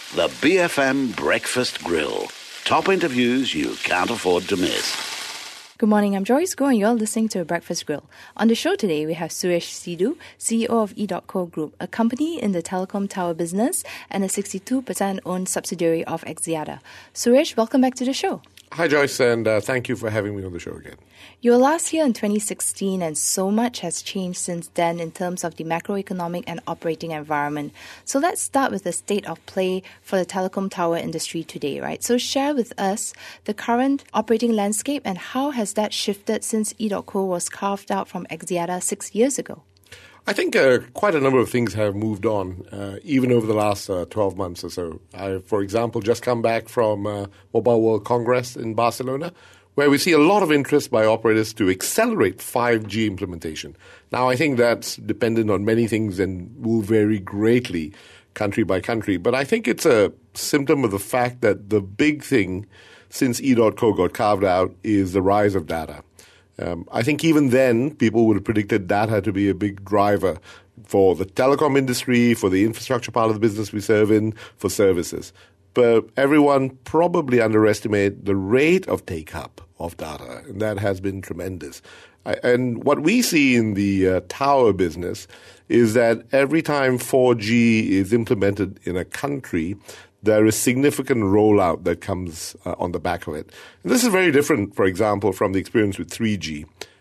The BFM Breakfast Grill. Top interviews you can't afford to miss. Good morning, I'm Joyce Goh and you're listening to Breakfast Grill. On the show today, we have Suresh Sidhu, CEO of E.Co Group, a company in the telecom tower business and a 62% owned subsidiary of Axiata. Suresh, welcome back to the show. Hi Joyce, and thank you for having me on the show again. You were last here in 2016 and so much has changed since then in terms of the macroeconomic and operating environment. So let's start with the state of play for the telecom tower industry today, right? So share with us the current operating landscape and how has that shifted since E.Co was carved out from Axiata 6 years ago? I think quite a number of things have moved on, even over the last 12 months or so. I, for example, just come back from Mobile World Congress in Barcelona, where we see a lot of interest by operators to accelerate 5G implementation. Now, I think that's dependent on many things and will vary greatly country by country. But I think it's a symptom of the fact that the big thing since E.Co got carved out is the rise of data. I think even then, people would have predicted data to be a big driver for the telecom industry, for the infrastructure part of the business we serve in, for services. But everyone probably underestimated the rate of take-up of data, and that has been tremendous. And what we see in the tower business is that every time 4G is implemented in a country, there is significant rollout that comes on the back of it. And this is very different, for example, from the experience with 3G.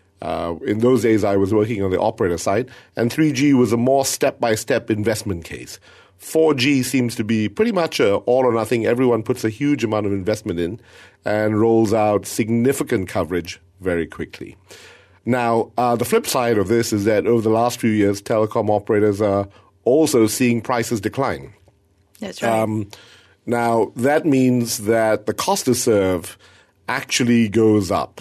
In those days, I was working on the operator side, and 3G was a more step-by-step investment case. 4G seems to be pretty much all or nothing. Everyone puts a huge amount of investment in and rolls out significant coverage very quickly. Now, the flip side of this is that over the last few years, telecom operators are also seeing prices decline. That's right. Now, that means that the cost to serve actually goes up.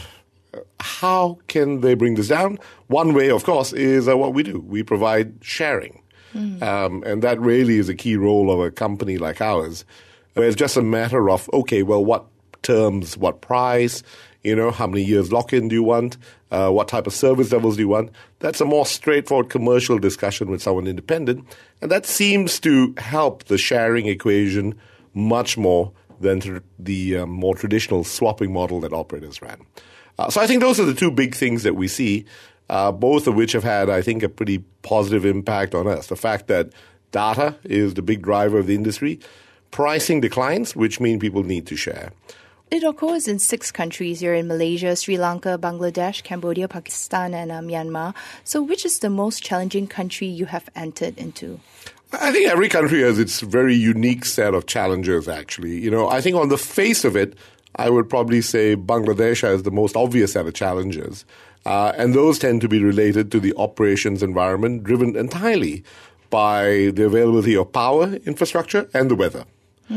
How can they bring this down? One way, of course, is what we do. We provide sharing. And that really is a key role of a company like ours, where it's just a matter of, okay, well, what terms, what price, how many years lock-in do you want, what type of service levels do you want? That's a more straightforward commercial discussion with someone independent, and that seems to help the sharing equation much more than the more traditional swapping model that operators ran. So I think those are the two big things that we see, both of which have had, I think, a pretty positive impact on us. The fact that data is the big driver of the industry, pricing declines, which mean people need to share. E.Co is in 6 countries. You're in Malaysia, Sri Lanka, Bangladesh, Cambodia, Pakistan, and Myanmar. So which is the most challenging country you have entered into? I think every country has its very unique set of challenges, actually. I think on the face of it, I would probably say Bangladesh has the most obvious set of challenges. And those tend to be related to the operations environment, driven entirely by the availability of power, infrastructure, and the weather.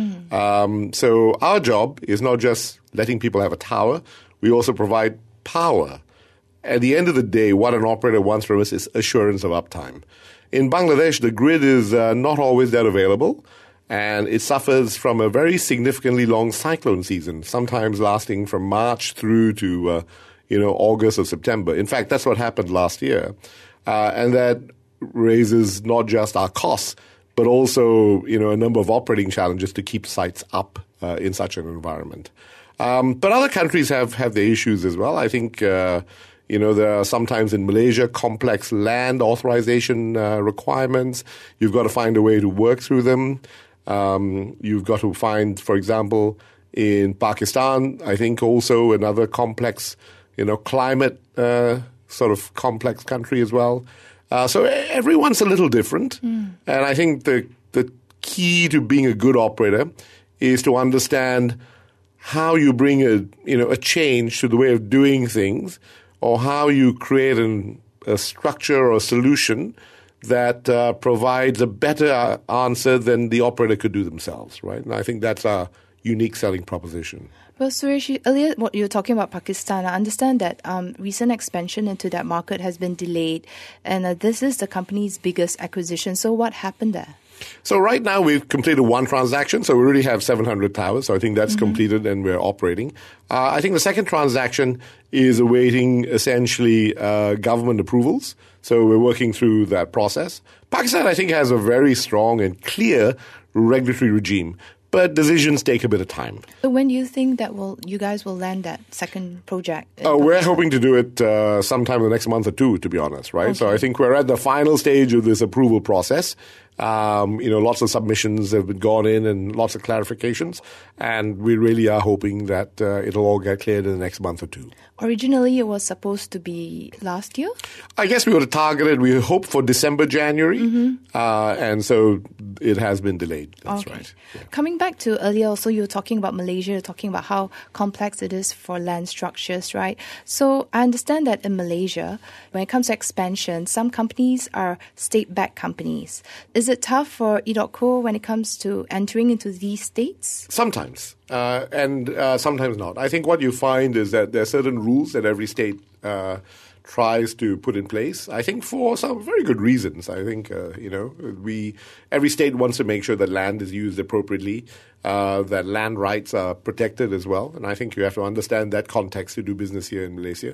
So our job is not just letting people have a tower. We also provide power. At the end of the day, what an operator wants from us is assurance of uptime. In Bangladesh, the grid is not always that available, and it suffers from a very significantly long cyclone season, sometimes lasting from March through to August or September. In fact, that's what happened last year. And that raises not just our costs, but also, a number of operating challenges to keep sites up in such an environment. But other countries have their issues as well. I think, there are sometimes in Malaysia complex land authorization requirements. You've got to find a way to work through them. You've got to find, for example, in Pakistan, I think also another complex, climate sort of complex country as well. So everyone's a little different. And I think the key to being a good operator is to understand how you bring a change to the way of doing things, or how you create a structure or a solution that provides a better answer than the operator could do themselves, right? And I think that's our unique selling proposition. Well, Suresh, earlier what you were talking about Pakistan, I understand that recent expansion into that market has been delayed, and this is the company's biggest acquisition. So what happened there? So right now we've completed one transaction, so we already have 700 towers. So I think that's completed and we're operating. I think the second transaction is awaiting essentially government approvals. So we're working through that process. Pakistan, I think, has a very strong and clear regulatory regime. but decisions take a bit of time. So when do you think that you guys will land that second project? We're hoping to do it sometime in the next month or two, to be honest, right? Okay. So I think we're at the final stage of this approval process. Lots of submissions have been gone in and lots of clarifications, and we really are hoping that it'll all get cleared in the next month or two. Originally, it was supposed to be last year? I guess we would have targeted, we hoped for December, January, and so it has been delayed. That's right. Yeah. Coming back to earlier, also you were talking about Malaysia, you're talking about how complex it is for land structures, right? So I understand that in Malaysia, when it comes to expansion, some companies are state-backed companies. Is it tough for EDOTCO when it comes to entering into these states? Sometimes, and sometimes not. I think what you find is that there are certain rules that every state tries to put in place, I think for some very good reasons. I think, every state wants to make sure that land is used appropriately, that land rights are protected as well. And I think you have to understand that context to do business here in Malaysia.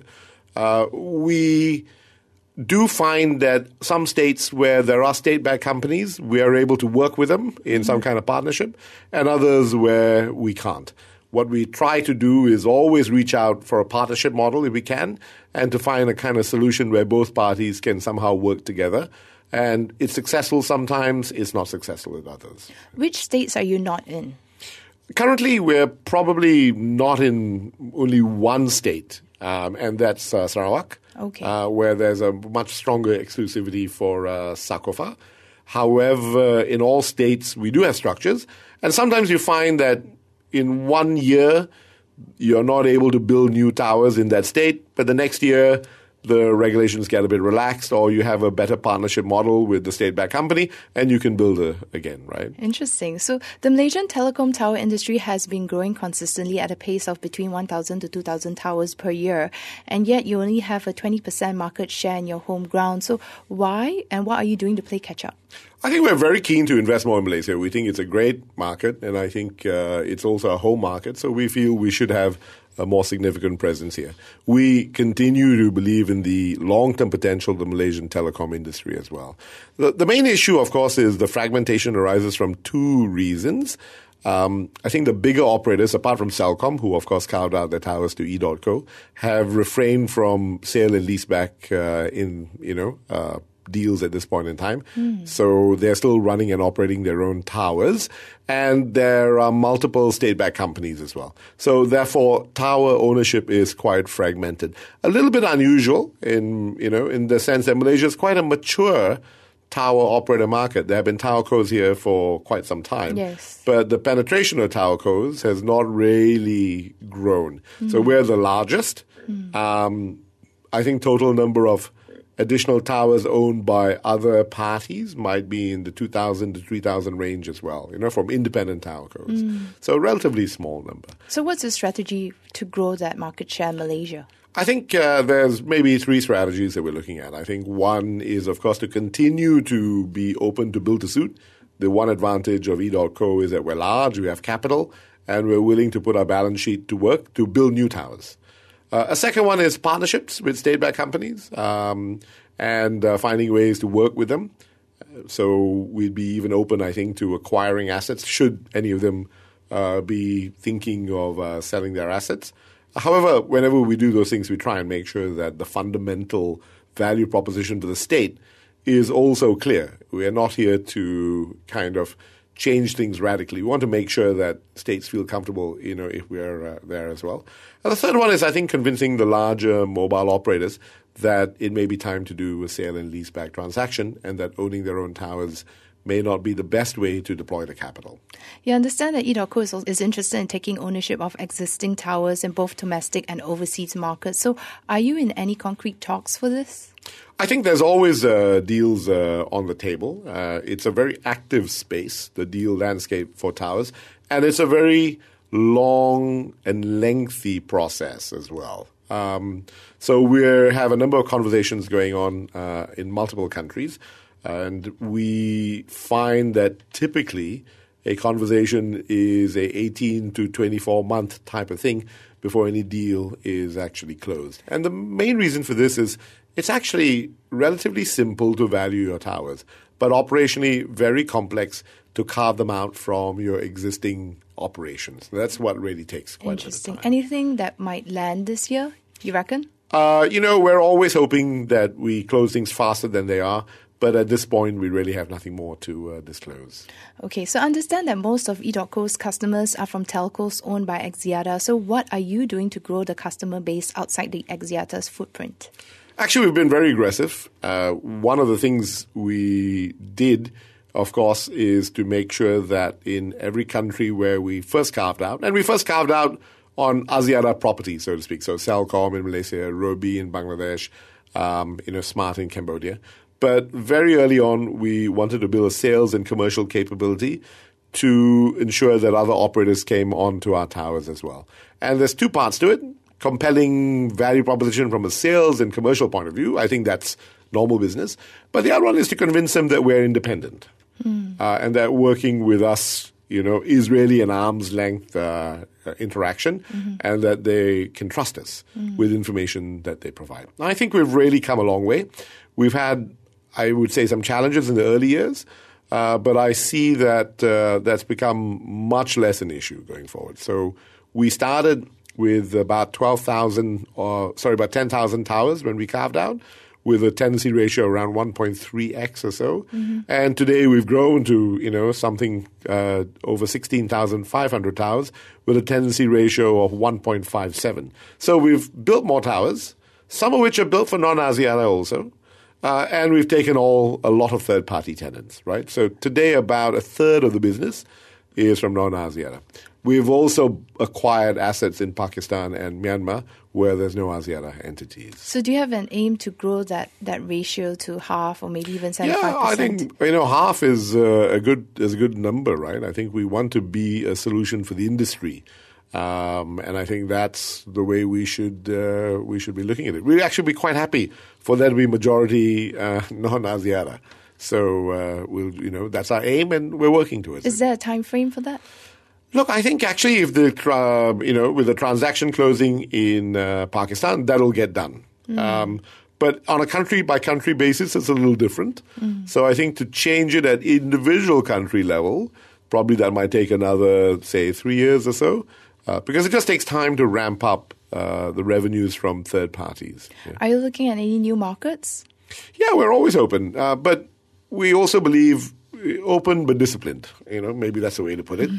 We do find that some states where there are state-backed companies, we are able to work with them in some kind of partnership, and others where we can't. What we try to do is always reach out for a partnership model if we can, and to find a kind of solution where both parties can somehow work together. And it's successful sometimes, it's not successful in others. Which states are you not in? Currently, we're probably not in only one state, and that's Sarawak, where there's a much stronger exclusivity for SACOFA. However, in all states, we do have structures, and sometimes you find that in 1 year, you're not able to build new towers in that state, but the next year, the regulations get a bit relaxed, or you have a better partnership model with the state-backed company, and you can build again, right? Interesting. So the Malaysian telecom tower industry has been growing consistently at a pace of between 1,000 to 2,000 towers per year, and yet you only have a 20% market share in your home ground. So why, and what are you doing to play catch-up? I think we're very keen to invest more in Malaysia. We think it's a great market, and I think it's also a home market, so we feel we should have a more significant presence here. We continue to believe in the long-term potential of the Malaysian telecom industry as well. The main issue, of course, is the fragmentation arises from two reasons. I think the bigger operators, apart from Celcom, who of course carved out their towers to EDOTCO, have refrained from sale and leaseback deals at this point in time. So they're still running and operating their own towers, and there are multiple state-backed companies as well. So therefore, tower ownership is quite fragmented. A little bit unusual in the sense that Malaysia is quite a mature tower operator market. There have been towercos here for quite some time. Yes. But the penetration of towercos has not really grown. So we're the largest. I think total number of additional towers owned by other parties might be in the 2,000 to 3,000 range as well, from independent towercos. So a relatively small number. So what's the strategy to grow that market share in Malaysia? I think there's maybe three strategies that we're looking at. I think one is, of course, to continue to be open to build to suit. The one advantage of EDOTCO is that we're large, we have capital, and we're willing to put our balance sheet to work to build new towers. A second one is partnerships with state-backed companies and finding ways to work with them. So we'd be even open, I think, to acquiring assets should any of them be thinking of selling their assets. However, whenever we do those things, we try and make sure that the fundamental value proposition to the state is also clear. We are not here to kind of change things radically. We want to make sure that states feel comfortable, if we're there as well. And the third one is, I think, convincing the larger mobile operators that it may be time to do a sale and leaseback transaction, and that owning their own towers may not be the best way to deploy the capital. You understand that EDOTCO is interested in taking ownership of existing towers in both domestic and overseas markets. So are you in any concrete talks for this? I think there's always deals on the table. It's a very active space, the deal landscape for towers, and it's a very long and lengthy process as well. So we have a number of conversations going on in multiple countries, and we find that typically a conversation is a 18 to 24-month type of thing before any deal is actually closed. And the main reason for this is it's actually relatively simple to value your towers. but operationally very complex to carve them out from your existing operations. That's what really takes quite a bit of Interesting. time. Anything that might land this year, you reckon? We're always hoping that we close things faster than they are. But at this point, we really have nothing more to disclose. Okay, so I understand that most of EDOTCO's customers are from telcos owned by Axiata. So what are you doing to grow the customer base outside the Axiata's footprint? Actually, we've been very aggressive. One of the things we did, of course, is to make sure that in every country where we first carved out, and we first carved out on Axiata property, so to speak, so Celcom in Malaysia, Robi in Bangladesh, Smart in Cambodia. But very early on, we wanted to build a sales and commercial capability to ensure that other operators came onto our towers as well. And there's two parts to it. Compelling value proposition from a sales and commercial point of view. I think that's normal business. But the other one is to convince them that we're independent and that working with us, is really an arm's length interaction and that they can trust us with information that they provide. I think we've really come a long way. We've had, I would say, some challenges in the early years, but I see that that's become much less an issue going forward. So we started with about 10,000 towers when we carved out, with a tenancy ratio around 1.3x or so. And today we've grown to, something over 16,500 towers with a tenancy ratio of 1.57. So we've built more towers, some of which are built for non-Axiata also. And we've taken a lot of third-party tenants, right? So today about a third of the business is from non-Axiata. We've also acquired assets in Pakistan and Myanmar where there's no Axiata entities. So do you have an aim to grow that ratio to half or maybe even 75%? Yeah, I think half is a good number, right? I think we want to be a solution for the industry. And I think that's the way we should be looking at it. We'd actually be quite happy for there to be majority non-Axiata. So that's our aim, and we're working towards it. Is there a time frame for that? Look, I think actually if with the transaction closing in Pakistan, that'll get done. But on a country-by-country basis, it's a little different. So I think to change it at individual country level, probably that might take another, say, 3 years or so. Because it just takes time to ramp up the revenues from third parties. Yeah. Are you looking at any new markets? Yeah, we're always open. But we also believe open but disciplined. Maybe that's the way to put it.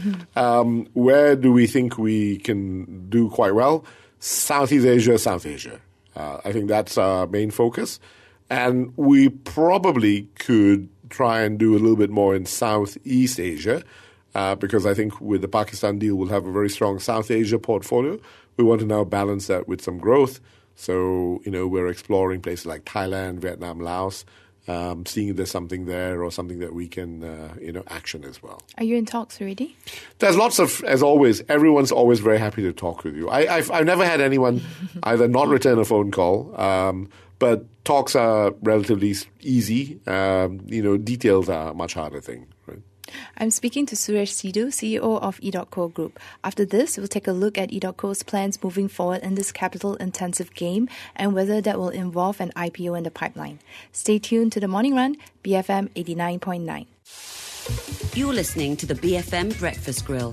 Where do we think we can do quite well? Southeast Asia, South Asia. I think that's our main focus. And we probably could try and do a little bit more in Southeast Asia. Because I think with the Pakistan deal, we'll have a very strong South Asia portfolio. We want to now balance that with some growth. So, we're exploring places like Thailand, Vietnam, Laos, seeing if there's something there or something that we can, action as well. Are you in talks already? There's lots of, as always, everyone's always very happy to talk with you. I've never had anyone either not return a phone call, but talks are relatively easy. Details are a much harder thing, right? I'm speaking to Suresh Sidhu, CEO of EDOTCO Group. After this, we'll take a look at EDOTCO's plans moving forward in this capital-intensive game and whether that will involve an IPO in the pipeline. Stay tuned to The Morning Run, BFM 89.9. You're listening to the BFM Breakfast Grill.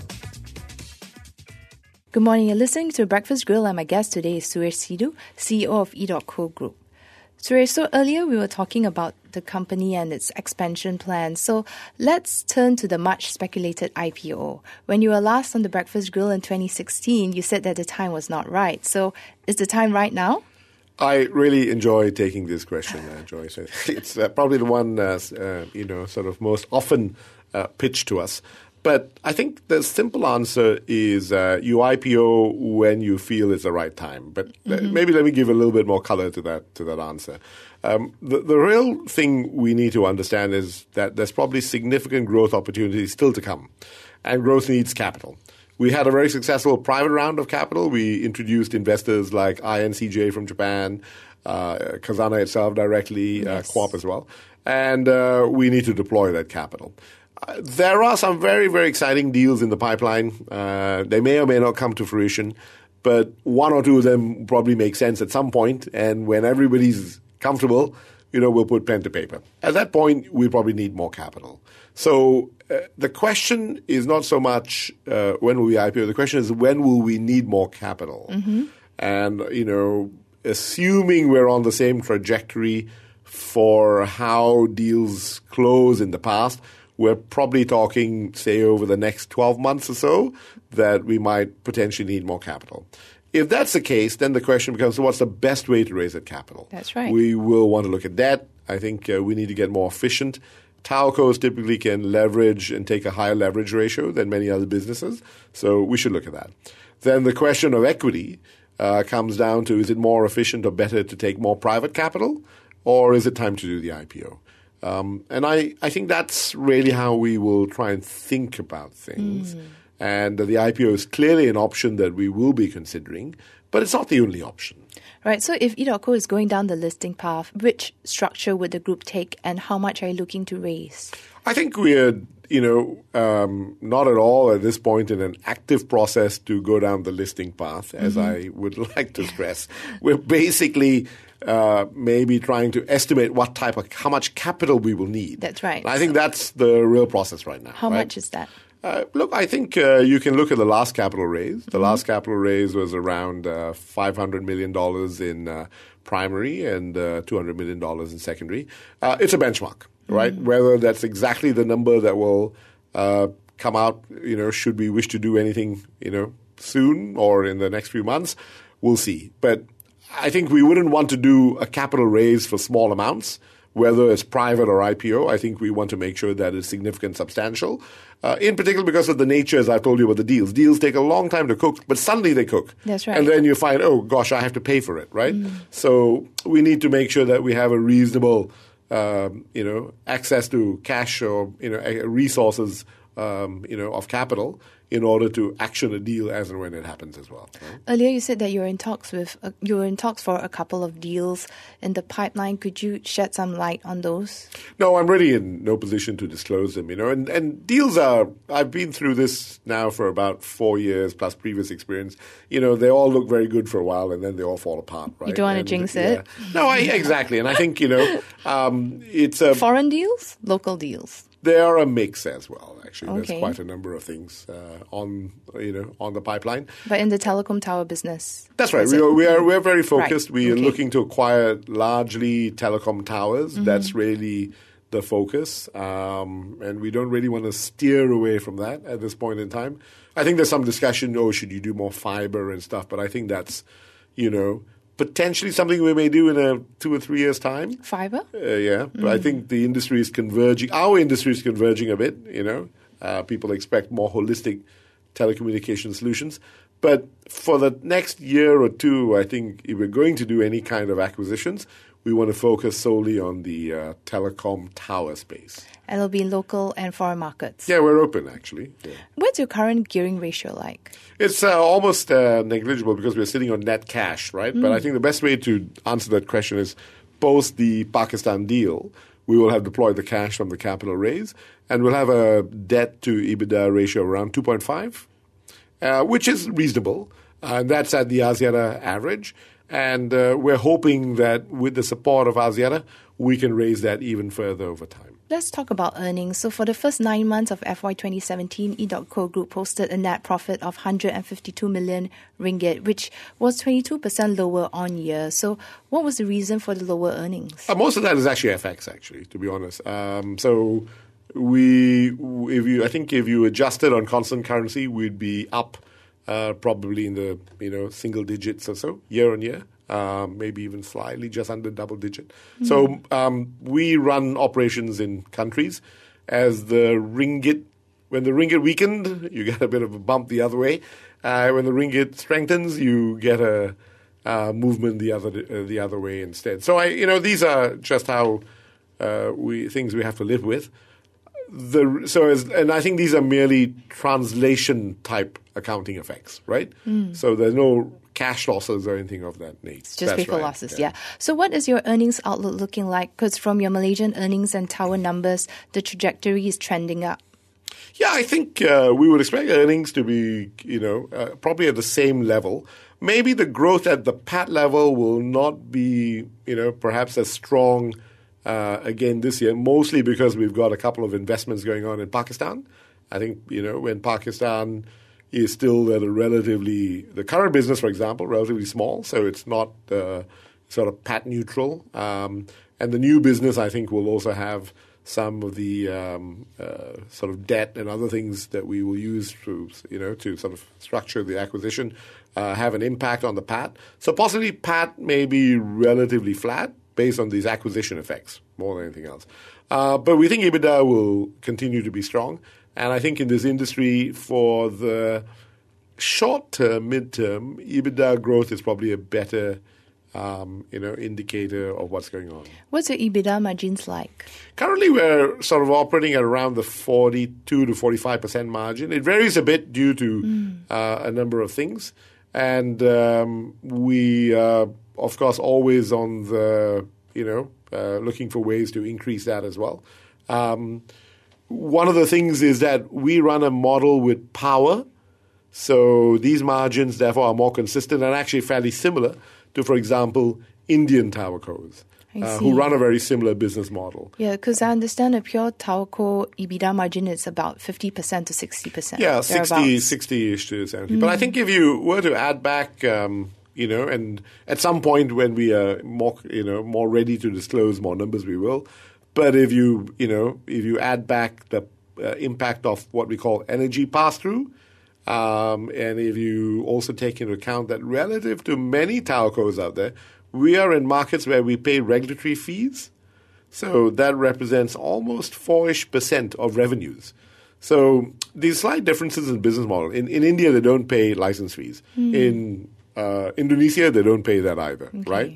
Good morning, you're listening to Breakfast Grill, and my guest today is Suresh Sidhu, CEO of EDOTCO Group. Suresh, so earlier we were talking about the company and its expansion plans. So let's turn to the much speculated IPO. When you were last on the Breakfast Grill in 2016, you said that the time was not right. So is the time right now? I really enjoy taking this question, Joyce. It's probably the one, sort of most often pitched to us. But I think the simple answer is you IPO when you feel it's the right time. But maybe let me give a little bit more color to that answer. The real thing we need to understand is that there's probably significant growth opportunities still to come. And growth needs capital. We had a very successful private round of capital. We introduced investors like INCJ from Japan, Khazanah itself directly, Co-op as well. And we need to deploy that capital. There are some very, very exciting deals in the pipeline. They may or may not come to fruition, but one or two of them probably make sense at some point. And when everybody's comfortable, we'll put pen to paper. At that point, we probably need more capital. So the question is not so much when will we IPO. The question is when will we need more capital? Mm-hmm. And, assuming we're on the same trajectory for how deals close in the past, we're probably talking, say, over the next 12 months or so, that we might potentially need more capital. If that's the case, then the question becomes, so what's the best way to raise that capital? That's right. We will want to look at debt. I think we need to get more efficient. Telcos typically can leverage and take a higher leverage ratio than many other businesses, so we should look at that. Then the question of equity comes down to, is it more efficient or better to take more private capital, or is it time to do the IPO? And I think that's really how we will try and think about things. And the IPO is clearly an option that we will be considering, but it's not the only option. Right. So if EDOTCO is going down the listing path, which structure would the group take and how much are you looking to raise? I think we're, not at all at this point in an active process to go down the listing path, as I would like to stress. We're basically maybe trying to estimate how much capital we will need. That's right. And I think that's the real process right now. How much is that? Look, I think you can look at the last capital raise. The last capital raise was around $500 million in primary and $200 million in secondary. It's a benchmark, right? Whether that's exactly the number that will come out, should we wish to do anything, soon or in the next few months, we'll see. But I think we wouldn't want to do a capital raise for small amounts. Whether it's private or IPO, I think we want to make sure that it's significant, substantial. In particular because of the nature, as I've told you about the deals. Deals take a long time to cook, but suddenly they cook. That's right. And then you find, oh, gosh, I have to pay for it, right? So we need to make sure that we have a reasonable, access to cash or, resources, of capital in order to action a deal as and when it happens as well. Right? Earlier, you said that you were in talks for a couple of deals in the pipeline. Could you shed some light on those? No, I'm really in no position to disclose them. And deals I've been through this now for about 4 years plus previous experience. They all look very good for a while and then they all fall apart. Right? You don't want to jinx it. No, exactly. And I think it's foreign deals, local deals. They are a mix as well, actually. Okay. There's quite a number of things on the pipeline. But in the telecom tower business. That's right. We're very focused. Right. We are looking to acquire largely telecom towers. That's really the focus. And we don't really want to steer away from that at this point in time. I think there's some discussion, should you do more fiber and stuff? But I think that's, potentially something we may do in 2 or 3 years' time. Fiber? Yeah. But I think the industry is converging. Our industry is converging a bit, People expect more holistic telecommunication solutions. But for the next year or two, I think if we're going to do any kind of acquisitions, we want to focus solely on the telecom tower space. And it'll be local and foreign markets. Yeah, we're open, actually. Yeah. What's your current gearing ratio like? It's almost negligible because we're sitting on net cash, right? But I think the best way to answer that question is post the Pakistan deal, we will have deployed the cash from the capital raise, and we'll have a debt to EBITDA ratio around 2.5, which is reasonable. And that's at the Axiata average. And we're hoping that with the support of Axiata, we can raise that even further over time. Let's talk about earnings. So for the first 9 months of FY 2017, EDOTCO Group posted a net profit of 152 million ringgit, which was 22% lower on year. So what was the reason for the lower earnings? Most of that is actually FX, actually, to be honest. So if you adjusted on constant currency, we'd be up probably in the single digits or so year on year. Maybe even slightly just under double digit. So we run operations in countries as when the ringgit weakened, you get a bit of a bump the other way. When the ringgit strengthens, you get a movement the other way instead. So these are just how things we have to live with. And I think these are merely translation type accounting effects, right? So there's no cash losses or anything of that nature. It's just paper losses, yeah. So what is your earnings outlook looking like? Because from your Malaysian earnings and tower numbers, the trajectory is trending up. Yeah, I think we would expect earnings to be, probably at the same level. Maybe the growth at the PAT level will not be, perhaps as strong again this year, mostly because we've got a couple of investments going on in Pakistan. I think, when Pakistan is still at the current business, for example, relatively small, so it's not sort of PAT neutral. And the new business, I think, will also have some of the sort of debt and other things that we will use to sort of structure the acquisition, have an impact on the PAT. So possibly PAT may be relatively flat based on these acquisition effects more than anything else. But we think EBITDA will continue to be strong. And I think in this industry, for the short-term, mid-term, EBITDA growth is probably a better indicator of what's going on. What's your EBITDA margins like? Currently, we're sort of operating at around the 42 to 45% margin. It varies a bit due to a number of things. And we are, of course, always on the, looking for ways to increase that as well. One of the things is that we run a model with power. So these margins, therefore, are more consistent and actually fairly similar to, for example, Indian towercos, who run a very similar business model. Yeah, because I understand a pure towerco EBITDA margin is about 50% to 60%. Yeah, 60-ish to 70. But I think if you were to add back, and at some point when we are more ready to disclose more numbers, we will. But if you add back the impact of what we call energy pass-through, and if you also take into account that relative to many towercos out there, we are in markets where we pay regulatory fees. So that represents almost 4-ish% of revenues. So these slight differences in business model. In India, they don't pay license fees. In Indonesia, they don't pay that either, right?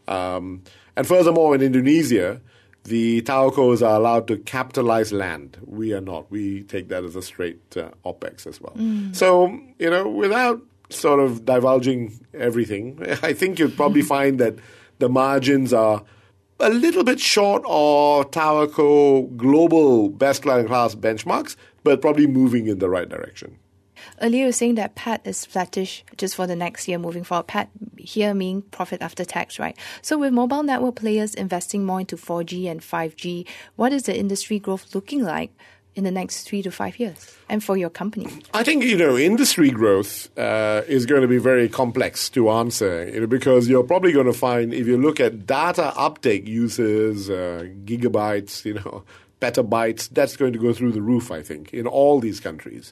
And furthermore, in Indonesia, the towercos are allowed to capitalize land. We are not. We take that as a straight OPEX as well. So, without sort of divulging everything, I think you'd probably find that the margins are a little bit short of towerco global best-in-class benchmarks, but probably moving in the right direction. Earlier, you were saying that PAT is flattish just for the next year moving forward. PAT here meaning profit after tax, right? So with mobile network players investing more into 4G and 5G, what is the industry growth looking like in the next 3 to 5 years? And for your company? I think, industry growth is going to be very complex to answer, because you're probably going to find, if you look at data uptake users, gigabytes, petabytes, that's going to go through the roof, I think, in all these countries.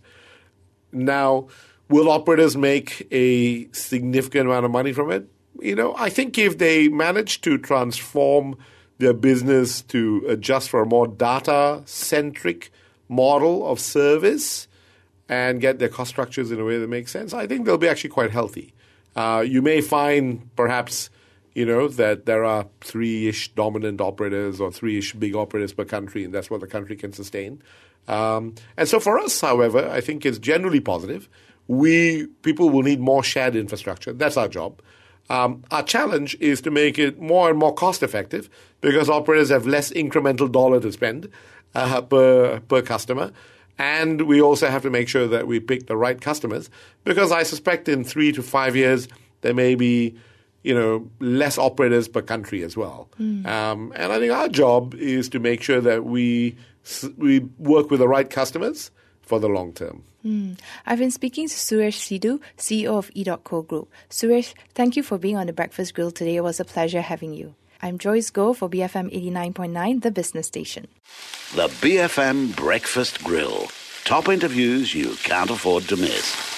Now, will operators make a significant amount of money from it? I think if they manage to transform their business to adjust for a more data-centric model of service and get their cost structures in a way that makes sense, I think they'll be actually quite healthy. You may find perhaps, that there are 3-ish dominant operators or 3-ish big operators per country, and that's what the country can sustain. And so for us, however, I think it's generally positive. People will need more shared infrastructure. That's our job. Our challenge is to make it more and more cost effective because operators have less incremental dollar to spend per customer. And we also have to make sure that we pick the right customers because I suspect in 3 to 5 years there may be less operators per country as well. And I think our job is to make sure that we work with the right customers for the long term. I've been speaking to Suresh Sidhu, CEO of EDOTCO Group. Suresh, thank you for being on the Breakfast Grill today. It was a pleasure having you. I'm Joyce Goh for BFM 89.9, the business station. The BFM Breakfast Grill. Top interviews you can't afford to miss.